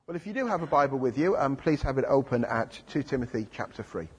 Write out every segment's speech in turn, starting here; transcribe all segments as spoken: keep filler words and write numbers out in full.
Well, if you do have a Bible with you, um, please have it open at Second Timothy chapter three.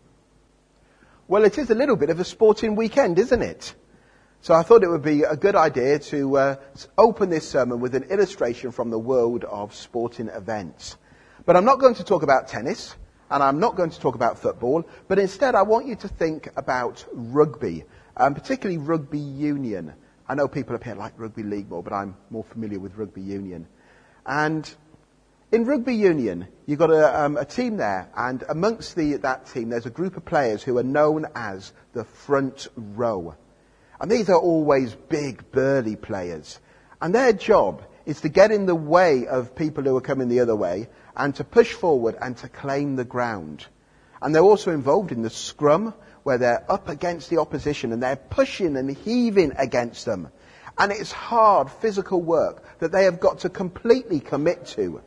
Well, it is a little bit of a sporting weekend, isn't it? So I thought it would be a good idea to uh, open this sermon with an illustration from the world of sporting events. But I'm not going to talk about tennis, and I'm not going to talk about football, but instead I want you to think about rugby, um, particularly rugby union. I know people up here like rugby league more, but I'm more familiar with rugby union. And in rugby union, you've got a, um, a team there, and amongst the, that team, there's a group of players who are known as the front row. And these are always big, burly players. And their job is to get in the way of people who are coming the other way, and to push forward and to claim the ground. And they're also involved in the scrum, where they're up against the opposition, and they're pushing and heaving against them. And it's hard physical work that they have got to completely commit to.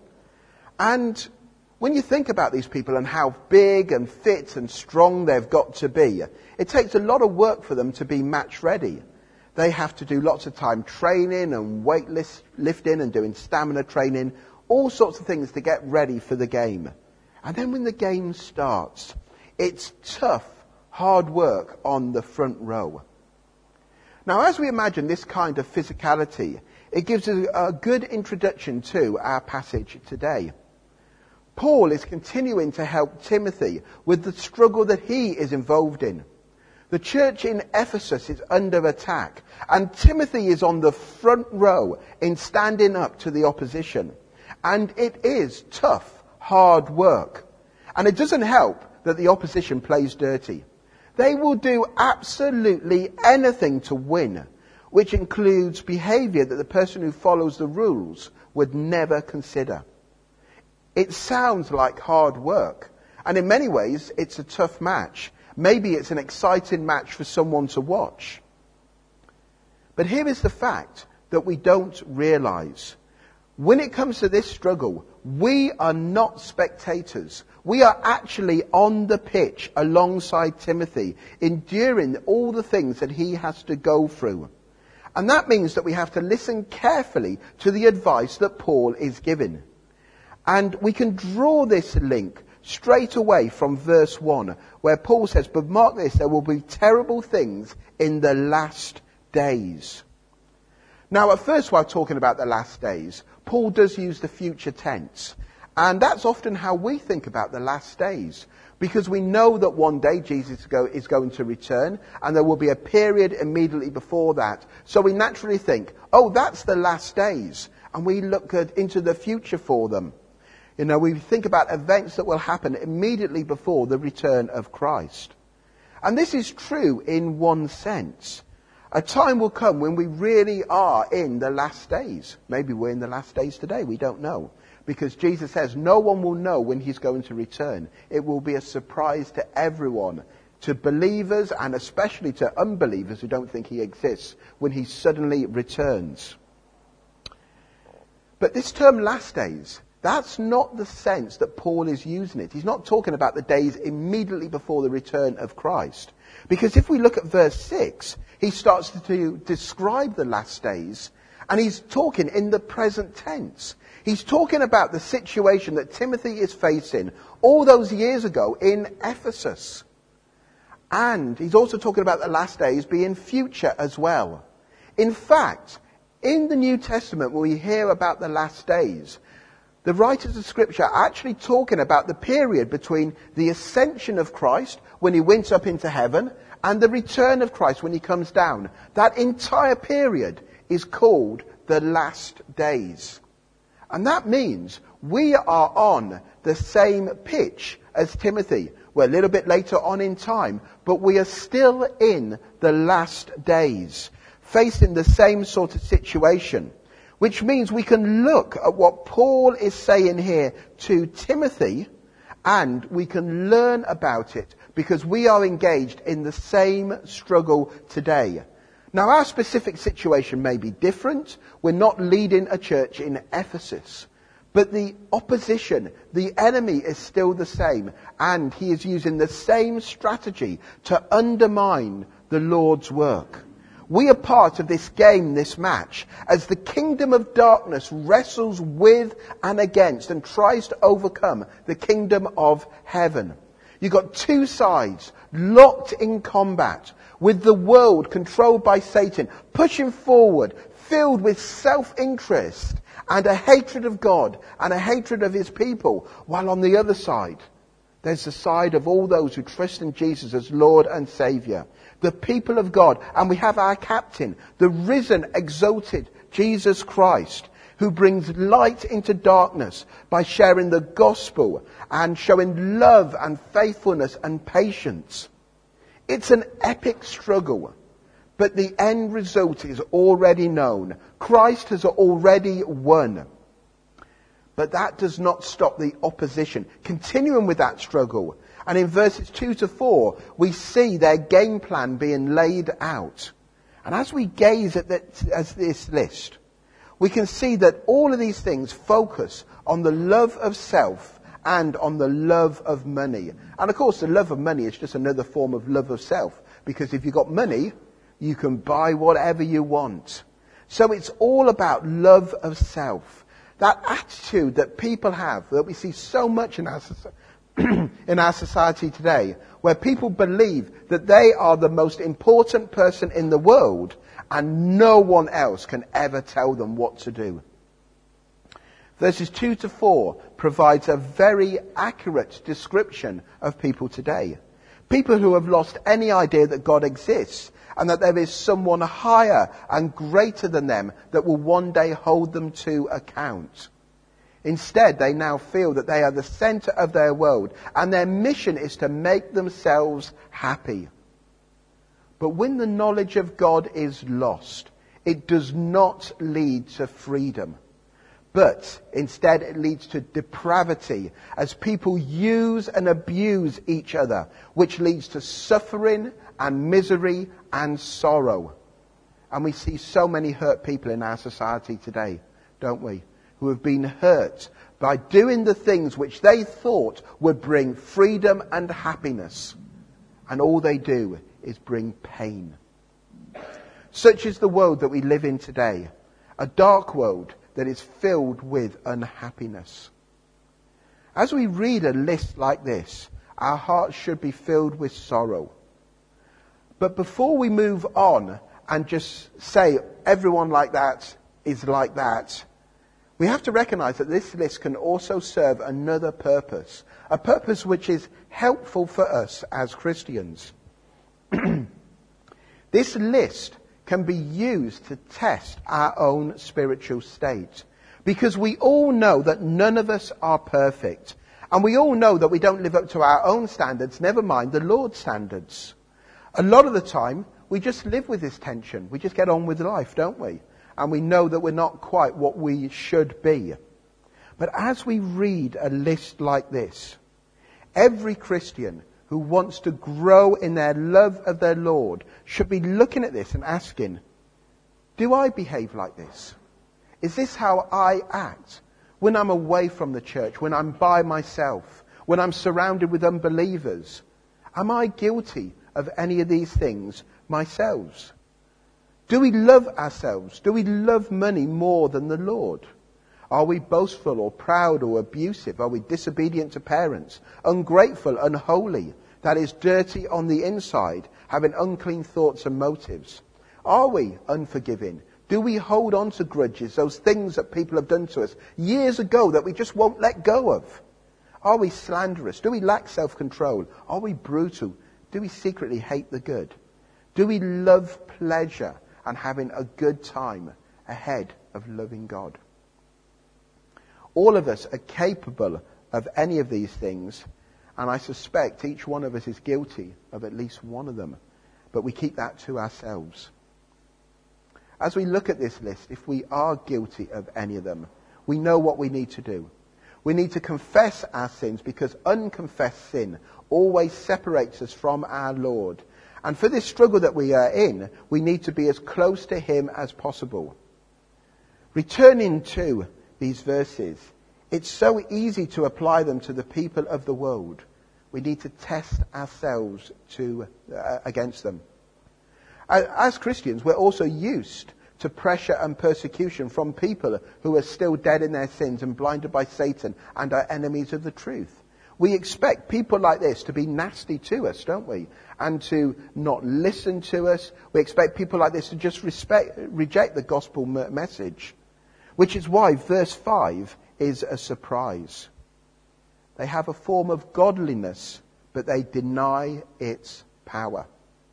And when you think about these people and how big and fit and strong they've got to be, it takes a lot of work for them to be match ready. They have to do lots of time training and weight lifting and doing stamina training, all sorts of things to get ready for the game. And then when the game starts, it's tough, hard work on the front row. Now, as we imagine this kind of physicality, it gives us a good introduction to our passage today. Paul is continuing to help Timothy with the struggle that he is involved in. The church in Ephesus is under attack, and Timothy is on the front row in standing up to the opposition. And it is tough, hard work. And it doesn't help that the opposition plays dirty. They will do absolutely anything to win, which includes behaviour that the person who follows the rules would never consider. It sounds like hard work, and in many ways it's a tough match. Maybe it's an exciting match for someone to watch. But here is the fact that we don't realise. When it comes to this struggle, we are not spectators. We are actually on the pitch alongside Timothy, enduring all the things that he has to go through. And that means that we have to listen carefully to the advice that Paul is giving. And we can draw this link straight away from verse one, where Paul says, "But mark this, there will be terrible things in the last days." Now, at first, while talking about the last days, Paul does use the future tense. And that's often how we think about the last days, because we know that one day Jesus is going to return, and there will be a period immediately before that. So we naturally think, oh, that's the last days. And we look at, into the future for them. You know, we think about events that will happen immediately before the return of Christ. And this is true in one sense. A time will come when we really are in the last days. Maybe we're in the last days today, we don't know. Because Jesus says no one will know when he's going to return. It will be a surprise to everyone, to believers and especially to unbelievers who don't think he exists, when he suddenly returns. But this term last days, that's not the sense that Paul is using it. He's not talking about the days immediately before the return of Christ. Because if we look at verse six, he starts to describe the last days, and he's talking in the present tense. He's talking about the situation that Timothy is facing all those years ago in Ephesus. And he's also talking about the last days being future as well. In fact, in the New Testament, when we hear about the last days, the writers of Scripture are actually talking about the period between the ascension of Christ, when he went up into heaven, and the return of Christ, when he comes down. That entire period is called the last days. And that means we are on the same pitch as Timothy. We're a little bit later on in time, but we are still in the last days, facing the same sort of situation. Which means we can look at what Paul is saying here to Timothy, and we can learn about it, because we are engaged in the same struggle today. Now, our specific situation may be different. We're not leading a church in Ephesus. But the opposition, the enemy, is still the same. And he is using the same strategy to undermine the Lord's work. We are part of this game, this match, as the kingdom of darkness wrestles with and against and tries to overcome the kingdom of heaven. You've got two sides locked in combat, with the world controlled by Satan, pushing forward, filled with self-interest and a hatred of God and a hatred of his people, while on the other side, there's the side of all those who trust in Jesus as Lord and Saviour, the people of God. And we have our captain, the risen, exalted Jesus Christ, who brings light into darkness by sharing the gospel and showing love and faithfulness and patience. It's an epic struggle, but the end result is already known. Christ has already won. But that does not stop the opposition continuing with that struggle. And in verses two to four, we see their game plan being laid out. And as we gaze at, that, at this list, we can see that all of these things focus on the love of self and on the love of money. And of course, the love of money is just another form of love of self. Because if you've got money, you can buy whatever you want. So it's all about love of self. That attitude that people have, that we see so much in our, in our society today, where people believe that they are the most important person in the world and no one else can ever tell them what to do. Verses two to four provides a very accurate description of people today. People who have lost any idea that God exists and that there is someone higher and greater than them that will one day hold them to account. Instead, they now feel that they are the center of their world and their mission is to make themselves happy. But when the knowledge of God is lost, it does not lead to freedom. But instead it leads to depravity as people use and abuse each other, which leads to suffering and misery and sorrow. And we see so many hurt people in our society today, don't we? Who have been hurt by doing the things which they thought would bring freedom and happiness. And all they do is bring pain. Such is the world that we live in today. A dark world that is filled with unhappiness. As we read a list like this, our hearts should be filled with sorrow. But before we move on and just say everyone like that is like that, we have to recognize that this list can also serve another purpose, a purpose which is helpful for us as Christians. This list can be used to test our own spiritual state. Because we all know that none of us are perfect. And we all know that we don't live up to our own standards, never mind the Lord's standards. A lot of the time, we just live with this tension. We just get on with life, don't we? And we know that we're not quite what we should be. But as we read a list like this, every Christian who wants to grow in their love of their Lord should be looking at this and asking, do I behave like this? Is this how I act when I'm away from the church, when I'm by myself, when I'm surrounded with unbelievers? Am I guilty of any of these things myself? Do we love ourselves? Do we love money more than the Lord? Are we boastful or proud or abusive? Are we disobedient to parents, ungrateful, unholy, that is dirty on the inside, having unclean thoughts and motives? Are we unforgiving? Do we hold on to grudges, those things that people have done to us years ago that we just won't let go of? Are we slanderous? Do we lack self-control? Are we brutal? Do we secretly hate the good? Do we love pleasure and having a good time ahead of loving God? All of us are capable of any of these things, and I suspect each one of us is guilty of at least one of them, but we keep that to ourselves. As we look at this list, if we are guilty of any of them, we know what we need to do. We need to confess our sins, because unconfessed sin always separates us from our Lord. And for this struggle that we are in, we need to be as close to Him as possible. Returning to these verses, it's so easy to apply them to the people of the world. We need to test ourselves to uh, against them. As Christians, we're also used to pressure and persecution from people who are still dead in their sins and blinded by Satan and are enemies of the truth. We expect people like this to be nasty to us, don't we? And to not listen to us. We expect people like this to just respect, reject the gospel message. Which is why verse five is a surprise. They have a form of godliness, but they deny its power.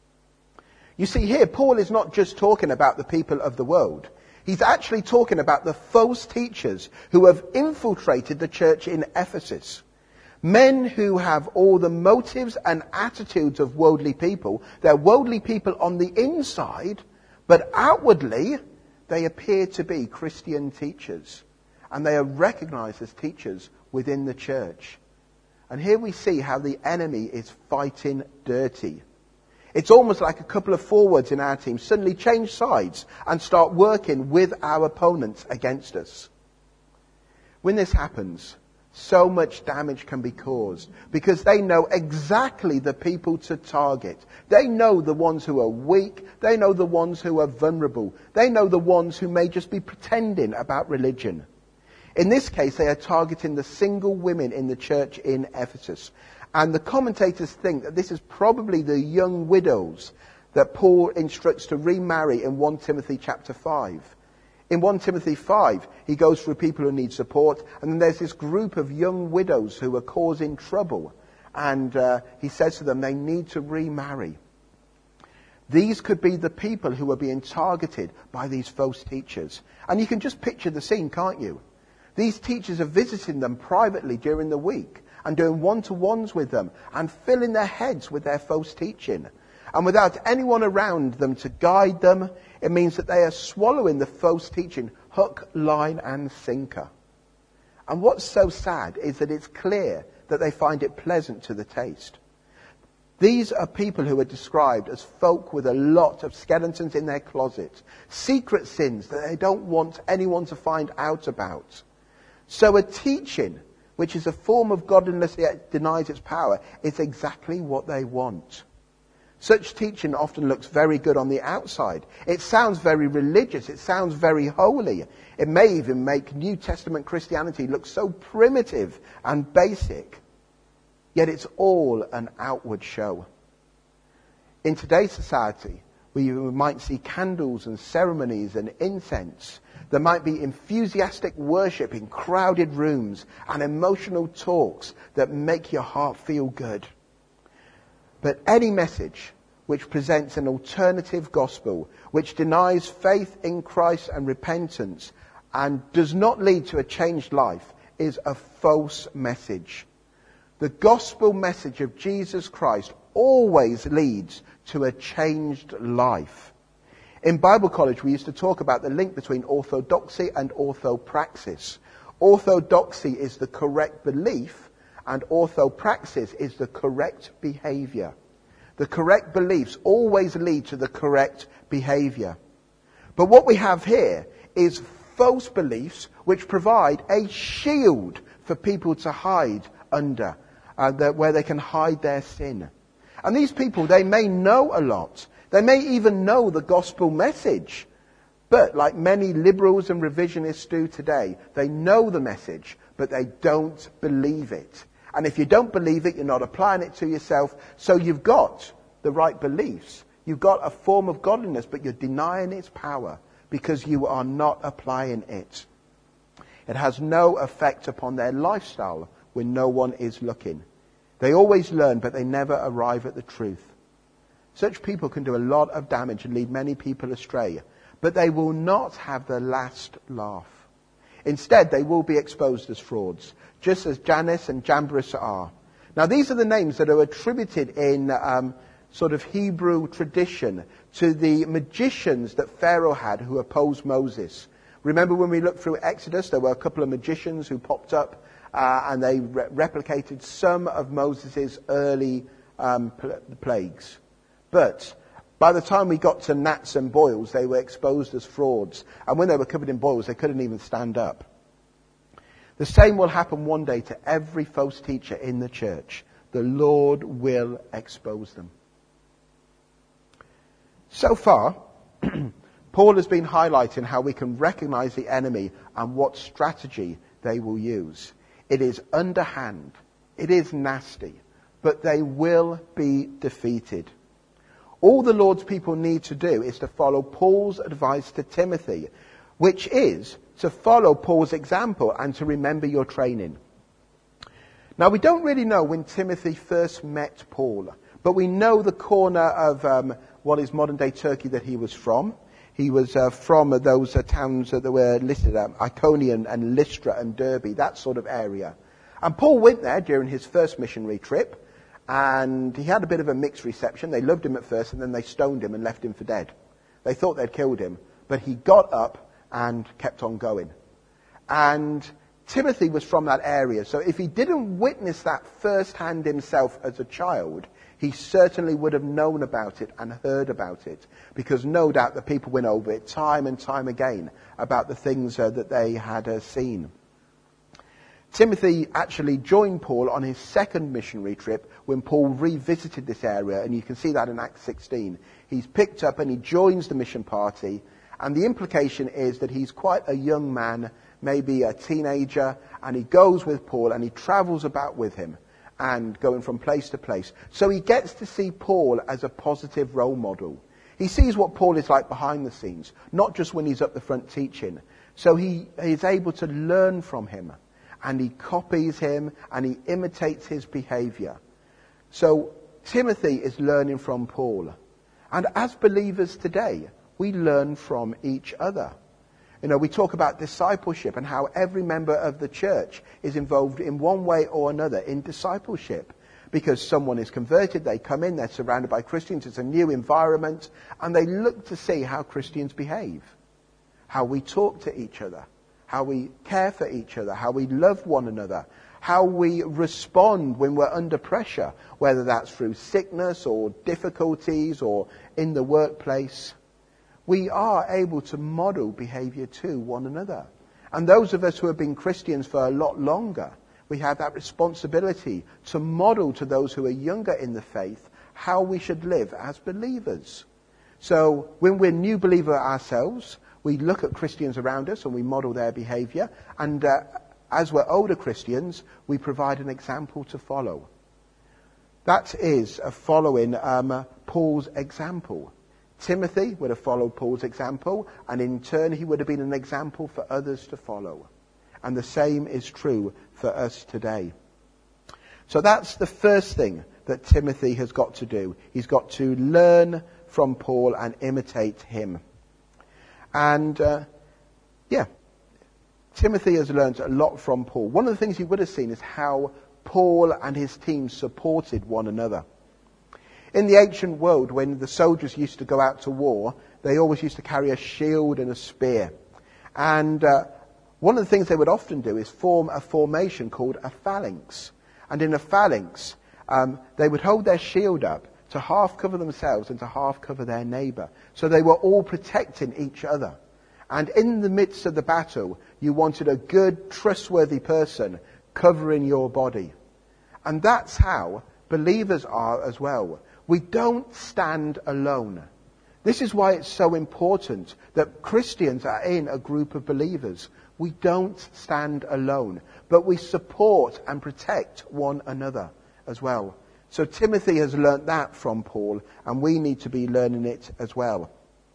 You see here, Paul is not just talking about the people of the world. He's actually talking about the false teachers who have infiltrated the church in Ephesus. Men who have all the motives and attitudes of worldly people. They're worldly people on the inside, but outwardly they appear to be Christian teachers. And they are recognized as teachers within the church. And here we see how the enemy is fighting dirty. It's almost like a couple of forwards in our team suddenly change sides and start working with our opponents against us. When this happens, so much damage can be caused because they know exactly the people to target. They know the ones who are weak. They know the ones who are vulnerable. They know the ones who may just be pretending about religion. In this case, they are targeting the single women in the church in Ephesus. And the commentators think that this is probably the young widows that Paul instructs to remarry in First Timothy chapter five. In First Timothy five, he goes through people who need support, and then there's this group of young widows who are causing trouble. And uh, he says to them they need to remarry. These could be the people who are being targeted by these false teachers. And you can just picture the scene, can't you? These teachers are visiting them privately during the week and doing one-to-ones with them and filling their heads with their false teaching. And without anyone around them to guide them, it means that they are swallowing the false teaching hook, line and sinker. And what's so sad is that it's clear that they find it pleasant to the taste. These are people who are described as folk with a lot of skeletons in their closet, secret sins that they don't want anyone to find out about. So a teaching, which is a form of godliness yet denies its power, is exactly what they want. Such teaching often looks very good on the outside. It sounds very religious. It sounds very holy. It may even make New Testament Christianity look so primitive and basic. Yet it's all an outward show. In today's society, we might see candles and ceremonies and incense. There might be enthusiastic worship in crowded rooms and emotional talks that make your heart feel good. But any message which presents an alternative gospel, which denies faith in Christ and repentance and does not lead to a changed life, is a false message. The gospel message of Jesus Christ always leads to a changed life. In Bible college, we used to talk about the link between orthodoxy and orthopraxis. Orthodoxy is the correct belief, and orthopraxis is the correct behavior. The correct beliefs always lead to the correct behavior. But what we have here is false beliefs which provide a shield for people to hide under, uh, that, where they can hide their sin. And these people, they may know a lot. They may even know the gospel message. But like many liberals and revisionists do today, they know the message, but they don't believe it. And if you don't believe it, you're not applying it to yourself. So you've got the right beliefs. You've got a form of godliness, but you're denying its power because you are not applying it. It has no effect upon their lifestyle when no one is looking. They always learn, but they never arrive at the truth. Such people can do a lot of damage and lead many people astray, but they will not have the last laugh. Instead, they will be exposed as frauds, just as Jannes and Jambres are. Now, these are the names that are attributed in um, sort of Hebrew tradition to the magicians that Pharaoh had who opposed Moses. Remember when we looked through Exodus, there were a couple of magicians who popped up uh, and they re- replicated some of Moses' early um, pl- plagues. But by the time we got to gnats and boils, they were exposed as frauds. And when they were covered in boils, they couldn't even stand up. The same will happen one day to every false teacher in the church. The Lord will expose them. So far, Paul has been highlighting how we can recognize the enemy and what strategy they will use. It is underhand. It is nasty. But they will be defeated. All the Lord's people need to do is to follow Paul's advice to Timothy, which is to follow Paul's example and to remember your training. Now, we don't really know when Timothy first met Paul, but we know the corner of um, what is modern-day Turkey that he was from. He was uh, from uh, those uh, towns that were listed, um, Iconium and Lystra and Derbe, that sort of area. And Paul went there during his first missionary trip, and he had a bit of a mixed reception. They loved him at first, and then they stoned him and left him for dead. They thought they'd killed him, but he got up and kept on going. And Timothy was from that area, so if he didn't witness that firsthand himself as a child, he certainly would have known about it and heard about it, because no doubt the people went over it time and time again about the things uh, that they had uh, seen. Timothy actually joined Paul on his second missionary trip when Paul revisited this area, and you can see that in Acts sixteen. He's picked up and he joins the mission party, and the implication is that he's quite a young man, maybe a teenager, and he goes with Paul and he travels about with him and going from place to place. So he gets to see Paul as a positive role model. He sees what Paul is like behind the scenes, not just when he's up the front teaching. So he is able to learn from him, and he copies him and he imitates his behavior. So Timothy is learning from Paul. And as believers today, we learn from each other. You know, we talk about discipleship and how every member of the church is involved in one way or another in discipleship. Because someone is converted, they come in, they're surrounded by Christians, it's a new environment, and they look to see how Christians behave, how we talk to each other, how we care for each other, how we love one another, how we respond when we're under pressure, whether that's through sickness or difficulties or in the workplace. We are able to model behavior to one another. And those of us who have been Christians for a lot longer, we have that responsibility to model to those who are younger in the faith how we should live as believers. So when we're new believer ourselves, we look at Christians around us and we model their behavior. And uh, as we're older Christians, we provide an example to follow. That is a following um, uh, Paul's example. Timothy would have followed Paul's example, and in turn he would have been an example for others to follow. And the same is true for us today. So that's the first thing that Timothy has got to do. He's got to learn from Paul and imitate him. And, uh, yeah, Timothy has learned a lot from Paul. One of the things he would have seen is how Paul and his team supported one another. In the ancient world, when the soldiers used to go out to war, they always used to carry a shield and a spear. And uh, one of the things they would often do is form a formation called a phalanx. And in a phalanx, um, they would hold their shield up to half cover themselves and to half cover their neighbour. So they were all protecting each other. And in the midst of the battle, you wanted a good, trustworthy person covering your body. And that's how believers are as well. We don't stand alone. This is why it's so important that Christians are in a group of believers. We don't stand alone, but we support and protect one another as well. So Timothy has learnt that from Paul, and we need to be learning it as well.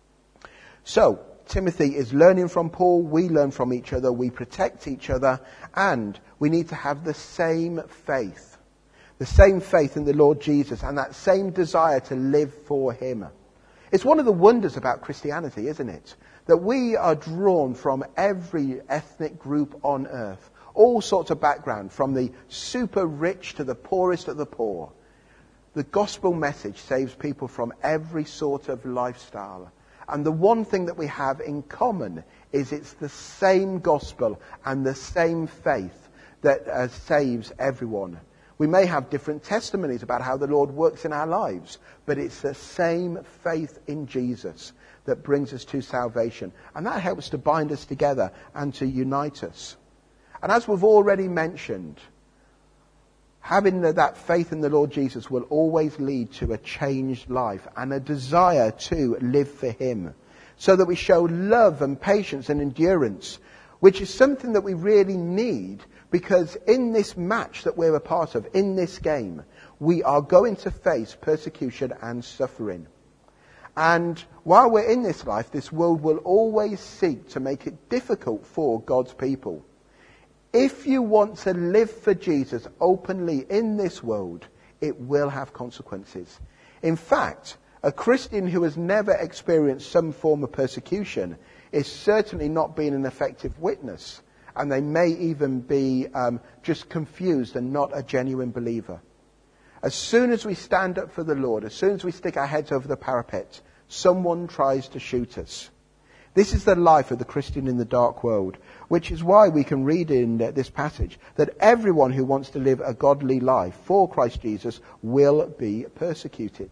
So Timothy is learning from Paul, we learn from each other, we protect each other, and we need to have the same faith. The same faith in the Lord Jesus and that same desire to live for him. It's one of the wonders about Christianity, isn't it? That we are drawn from every ethnic group on earth. All sorts of background, from the super rich to the poorest of the poor. The gospel message saves people from every sort of lifestyle. And the one thing that we have in common is it's the same gospel and the same faith that uh, saves everyone. We may have different testimonies about how the Lord works in our lives, but it's the same faith in Jesus that brings us to salvation. And that helps to bind us together and to unite us. And as we've already mentioned, Having that faith in the Lord Jesus will always lead to a changed life and a desire to live for him, so that we show love and patience and endurance, which is something that we really need, because in this match that we're a part of, in this game, we are going to face persecution and suffering. And while we're in this life, this world will always seek to make it difficult for God's people. If you want to live for Jesus openly in this world, it will have consequences. In fact, a Christian who has never experienced some form of persecution is certainly not being an effective witness, and they may even be um, just confused and not a genuine believer. As soon as we stand up for the Lord, as soon as we stick our heads over the parapet, someone tries to shoot us. This is the life of the Christian in the dark world, which is why we can read in this passage that everyone who wants to live a godly life for Christ Jesus will be persecuted.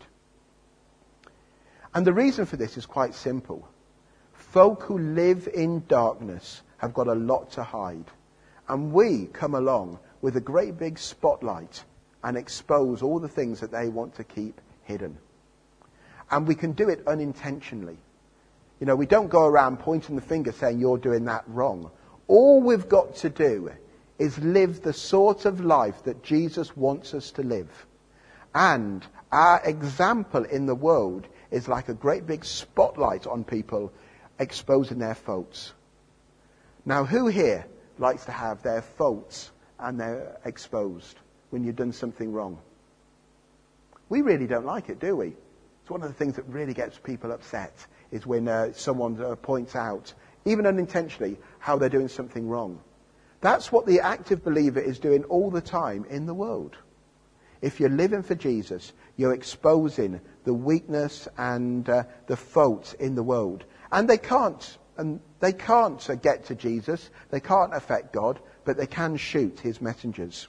And the reason for this is quite simple. Folk who live in darkness have got a lot to hide. And we come along with a great big spotlight and expose all the things that they want to keep hidden. And we can do it unintentionally. You know, we don't go around pointing the finger saying you're doing that wrong. All we've got to do is live the sort of life that Jesus wants us to live. And our example in the world is like a great big spotlight on people exposing their faults. Now, who here likes to have their faults and they're exposed when you've done something wrong? We really don't like it, do we? It's one of the things that really gets people upset, is when uh, someone uh, points out, even unintentionally, how they're doing something wrong. That's what the active believer is doing all the time in the world. If you're living for Jesus, you're exposing the weakness and uh, the faults in the world. And they can't, and they can't uh, get to Jesus, they can't affect God, but they can shoot his messengers.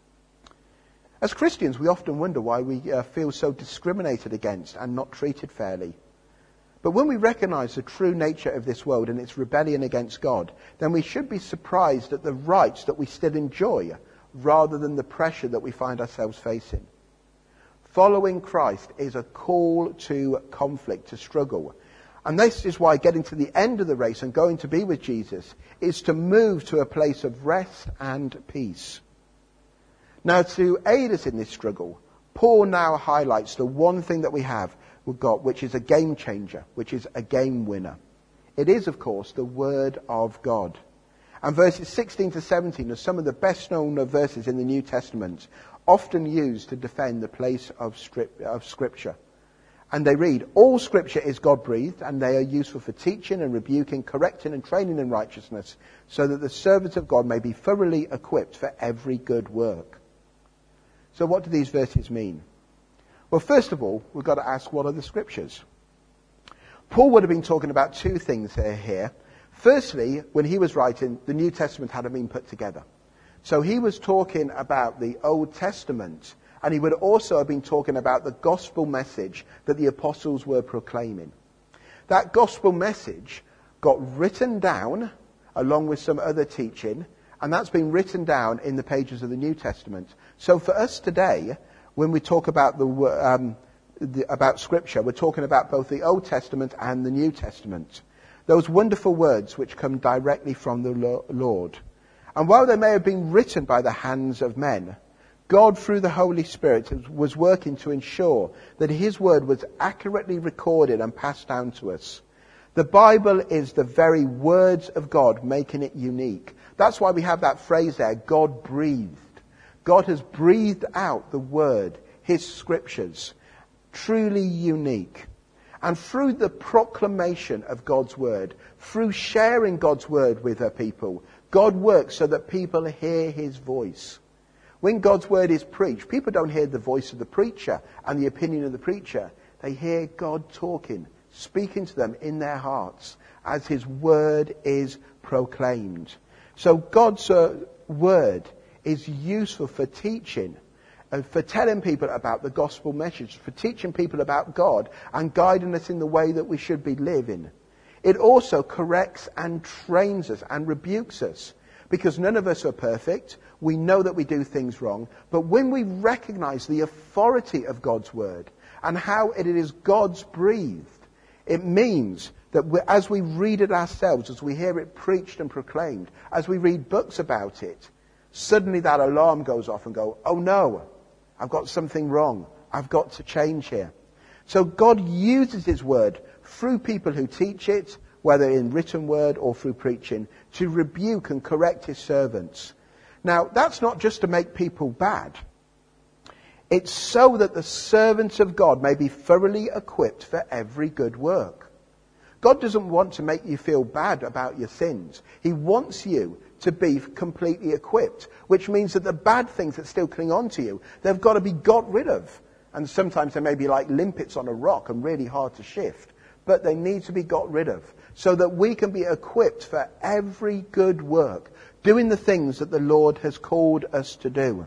As Christians, we often wonder why we uh, feel so discriminated against and not treated fairly. But when we recognize the true nature of this world and its rebellion against God, then we should be surprised at the rights that we still enjoy, rather than the pressure that we find ourselves facing. Following Christ is a call to conflict, to struggle. And this is why getting to the end of the race and going to be with Jesus is to move to a place of rest and peace. Now, to aid us in this struggle, Paul now highlights the one thing that we have we've got, which is a game changer, which is a game winner. It is, of course, the Word of God. And verses sixteen to seventeen are some of the best known verses in the New Testament, often used to defend the place of, strip, of Scripture. And they read, "All Scripture is God-breathed, and they are useful for teaching and rebuking, correcting and training in righteousness, so that the servant of God may be thoroughly equipped for every good work." So what do these verses mean? Well, first of all, we've got to ask, what are the Scriptures? Paul would have been talking about two things here. Firstly, when he was writing, the New Testament hadn't been put together. So he was talking about the Old Testament, and he would also have been talking about the gospel message that the apostles were proclaiming. That gospel message got written down along with some other teaching, and that's been written down in the pages of the New Testament. So for us today, when we talk about the, um, the about Scripture, we're talking about both the Old Testament and the New Testament. Those wonderful words which come directly from the Lord. And while they may have been written by the hands of men, God, through the Holy Spirit, was working to ensure that his word was accurately recorded and passed down to us. The Bible is the very words of God, making it unique. That's why we have that phrase there, God breathed. God has breathed out the word, his Scriptures, truly unique. And through the proclamation of God's word, through sharing God's word with her people, God works so that people hear his voice. When God's word is preached, people don't hear the voice of the preacher and the opinion of the preacher. They hear God talking, speaking to them in their hearts as his word is proclaimed. So God's uh, word is useful for teaching, and for telling people about the gospel message, for teaching people about God and guiding us in the way that we should be living. It also corrects and trains us and rebukes us, because none of us are perfect. We know that we do things wrong. But when we recognize the authority of God's word and how it is God's breathed, it means that we, as we read it ourselves, as we hear it preached and proclaimed, as we read books about it, suddenly that alarm goes off and go, oh no, I've got something wrong. I've got to change here. So God uses his word through people who teach it, whether in written word or through preaching, to rebuke and correct his servants. Now, that's not just to make people bad. It's so that the servants of God may be thoroughly equipped for every good work. God doesn't want to make you feel bad about your sins. He wants you to be completely equipped, which means that the bad things that still cling on to you, they've got to be got rid of. And sometimes they may be like limpets on a rock and really hard to shift, but they need to be got rid of so that we can be equipped for every good work, doing the things that the Lord has called us to do.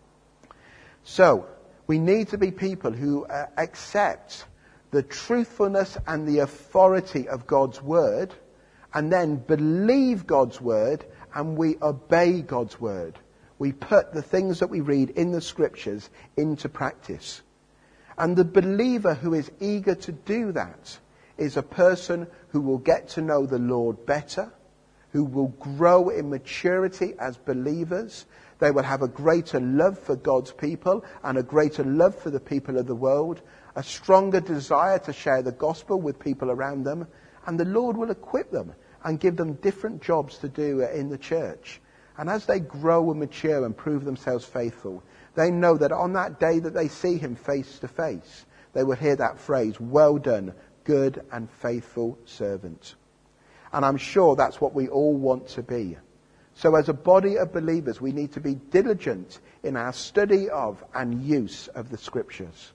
So, we need to be people who uh, accept the truthfulness and the authority of God's word, and then believe God's word, and we obey God's word. We put the things that we read in the scriptures into practice. And the believer who is eager to do that is a person who will get to know the Lord better, who will grow in maturity as believers. They will have a greater love for God's people and a greater love for the people of the world, a stronger desire to share the gospel with people around them, and the Lord will equip them and give them different jobs to do in the church. And as they grow and mature and prove themselves faithful, they know that on that day that they see him face to face, they will hear that phrase, well done, good and faithful servant. And I'm sure that's what we all want to be. So as a body of believers, we need to be diligent in our study of and use of the scriptures.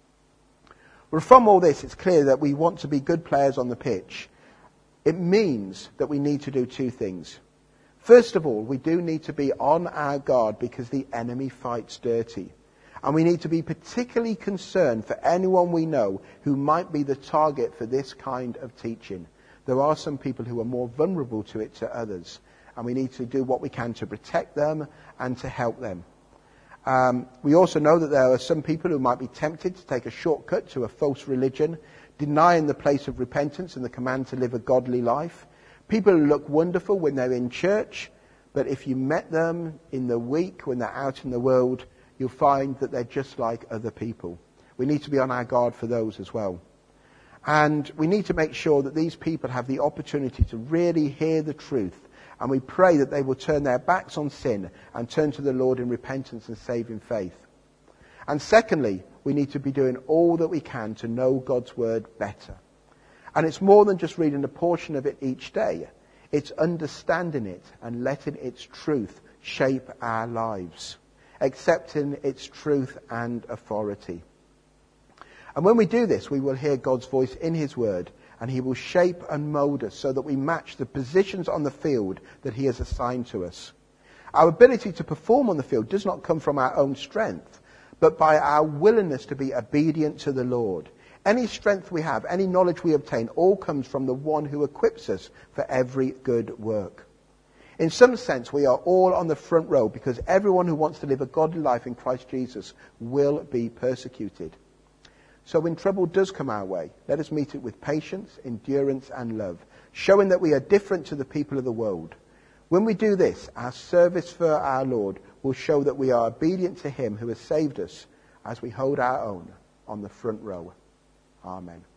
Well, from all this, it's clear that we want to be good players on the pitch. It means that we need to do two things. First of all, we do need to be on our guard because the enemy fights dirty. And we need to be particularly concerned for anyone we know who might be the target for this kind of teaching. There are some people who are more vulnerable to it to others. And we need to do what we can to protect them and to help them. Um, we also know that there are some people who might be tempted to take a shortcut to a false religion, denying the place of repentance and the command to live a godly life. People who look wonderful when they're in church, but if you met them in the week when they're out in the world, you'll find that they're just like other people. We need to be on our guard for those as well. And we need to make sure that these people have the opportunity to really hear the truth. And we pray that they will turn their backs on sin and turn to the Lord in repentance and saving faith. And secondly, we need to be doing all that we can to know God's word better. And it's more than just reading a portion of it each day. It's understanding it and letting its truth shape our lives, accepting its truth and authority. And when we do this, we will hear God's voice in his word, and he will shape and mold us so that we match the positions on the field that he has assigned to us. Our ability to perform on the field does not come from our own strength, but by our willingness to be obedient to the Lord. Any strength we have, any knowledge we obtain, all comes from the one who equips us for every good work. In some sense, we are all on the front row because everyone who wants to live a godly life in Christ Jesus will be persecuted. So when trouble does come our way, let us meet it with patience, endurance and love, showing that we are different to the people of the world. When we do this, our service for our Lord will show that we are obedient to him who has saved us as we hold our own on the front row. Amen.